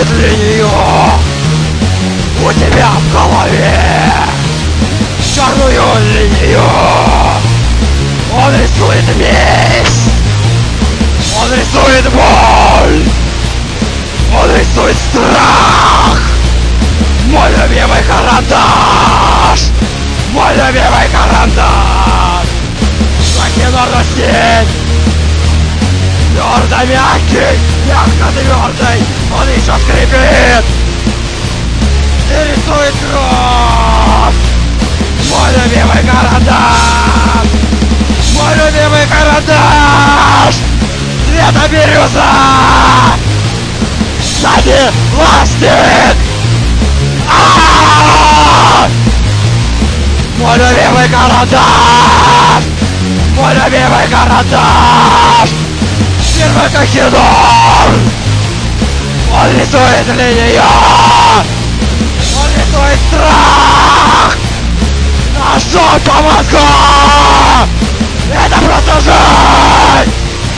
рисует линию у тебя в голове, черную линию. Он рисует месть, он рисует боль, он рисует страх. Мой любимый карандаш, мой любимый карандаш. Лакинорный стиль, твердо мягкий, мягко твердый, он еще скрипит и рисует кровь. Мой любимый карандаш, мой любимый карандаш, цвета бирюза, сзади ластик. Мой любимый карандаш, мой любимый карандаш, первый кахидор. Он рисует линию, он рисует страх. Ножом по мозгу, это просто жизнь.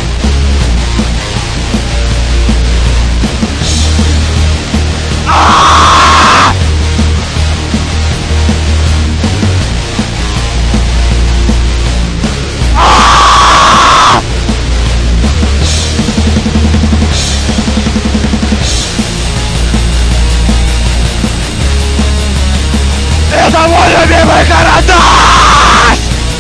Это мой любимый карандаш!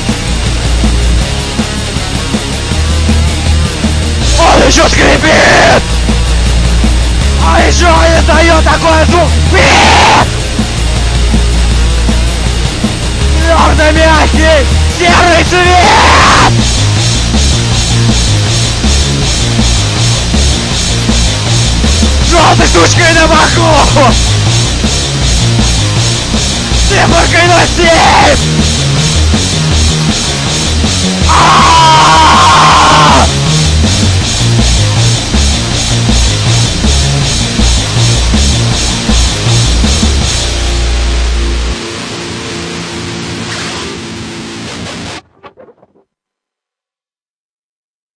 Он еще скрипит! А еще издает такой звук! Пип! Твердо мягкий серый цвет! Желтой штучкой на боку! Цифркой на 7!